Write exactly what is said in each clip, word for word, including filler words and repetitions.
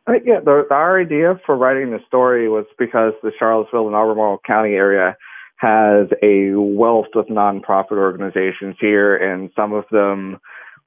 Uh, yeah, the, our idea for writing the story was because the Charlottesville and Albemarle County area has a wealth of nonprofit organizations here, and some of them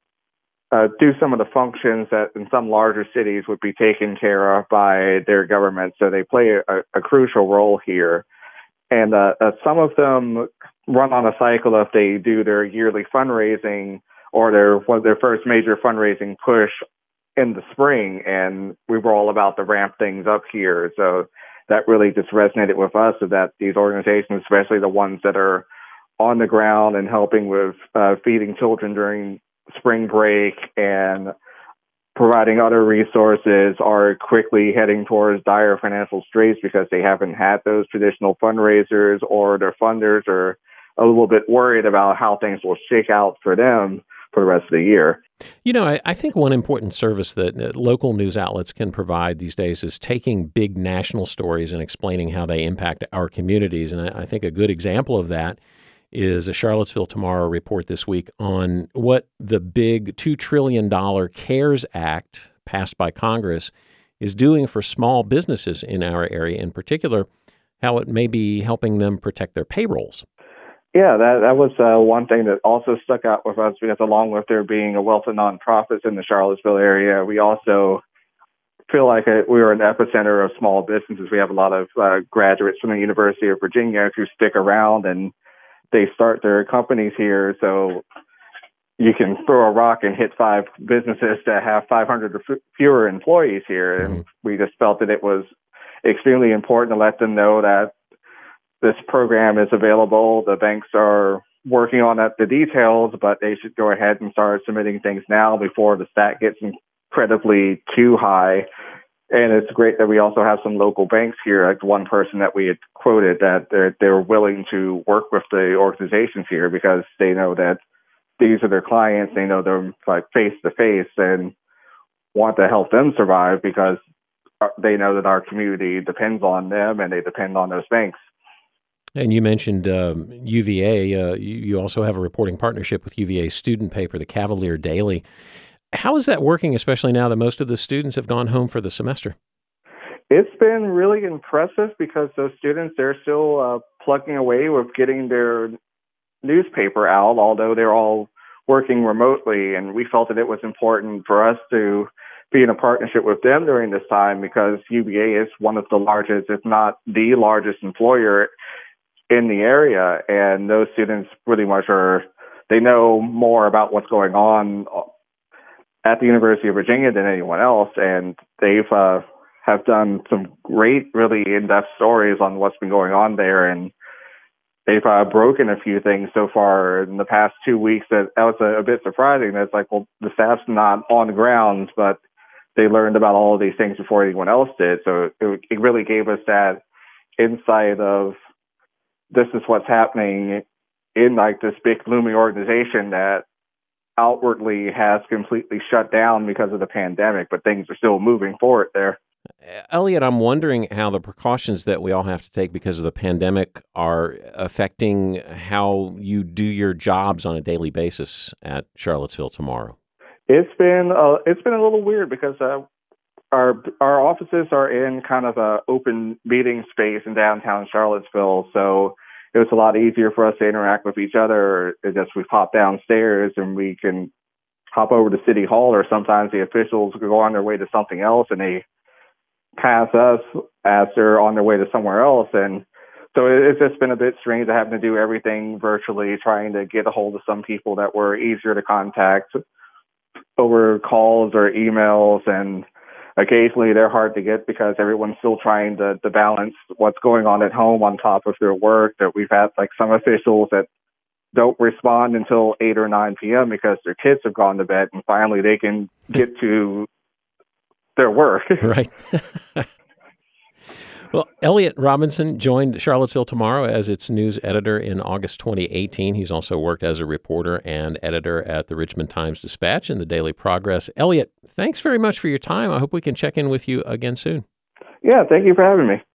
uh, do some of the functions that in some larger cities would be taken care of by their government. So they play a, a crucial role here. And uh, uh, some of them run on a cycle if they do their yearly fundraising or their one of their first major fundraising push in the spring. And we were all about to ramp things up here. So that really just resonated with us, so that these organizations, especially the ones that are on the ground and helping with uh, feeding children during spring break and providing other resources, are quickly heading towards dire financial straits because they haven't had those traditional fundraisers, or their funders are a little bit worried about how things will shake out for them for the rest of the year. You know, I, I think one important service that uh, local news outlets can provide these days is taking big national stories and explaining how they impact our communities. And I, I think a good example of that is a Charlottesville Tomorrow report this week on what the big two trillion dollars CARES Act passed by Congress is doing for small businesses in our area, in particular, how it may be helping them protect their payrolls. Yeah, that that was uh, one thing that also stuck out with us, because along with there being a wealth of nonprofits in the Charlottesville area, we also feel like a, we are an epicenter of small businesses. We have a lot of uh, graduates from the University of Virginia who stick around and they start their companies here. So you can throw a rock and hit five businesses that have five hundred or f- fewer employees here. And mm-hmm. we just felt that it was extremely important to let them know that this program is available. The banks are working on that, the details, but they should go ahead and start submitting things now before the stat gets incredibly too high. And it's great that we also have some local banks here, like one person that we had quoted, that they're, they're willing to work with the organizations here because they know that these are their clients. They know them like face to face and want to help them survive because they know that our community depends on them and they depend on those banks. And you mentioned um, U V A. Uh, you, you also have a reporting partnership with U V A's student paper, the Cavalier Daily. How is that working, especially now that most of the students have gone home for the semester? It's been really impressive because those students, they're still uh, plugging away with getting their newspaper out, although they're all working remotely. And we felt that it was important for us to be in a partnership with them during this time because U V A is one of the largest, if not the largest employer in the area. And those students pretty much are, they know more about what's going on at the University of Virginia than anyone else, and they've uh, have done some great, really in-depth stories on what's been going on there, and they've uh, broken a few things so far in the past two weeks that, that was a, a bit surprising. That's like, well, the staff's not on the ground, but they learned about all of these things before anyone else did, so it, it really gave us that insight of this is what's happening in like this big looming organization that outwardly has completely shut down because of the pandemic, but things are still moving forward there. Elliot, I'm wondering how the precautions that we all have to take because of the pandemic are affecting how you do your jobs on a daily basis at Charlottesville Tomorrow. It's been uh, it's been a little weird because uh, our our offices are in kind of a open meeting space in downtown Charlottesville, so it was a lot easier for us to interact with each other. It's just we hop downstairs and we can hop over to City Hall, or sometimes the officials go on their way to something else and they pass us as they're on their way to somewhere else. And so it's just been a bit strange to having to do everything virtually, trying to get a hold of some people that were easier to contact over calls or emails. And occasionally they're hard to get because everyone's still trying to, to balance what's going on at home on top of their work. That we've had like some officials that don't respond until eight or nine p.m. because their kids have gone to bed and finally they can get to their work. Right. Well, Elliot Robinson joined Charlottesville Tomorrow as its news editor in August twenty eighteen. He's also worked as a reporter and editor at the Richmond Times-Dispatch and the Daily Progress. Elliot, thanks very much for your time. I hope we can check in with you again soon. Yeah, thank you for having me.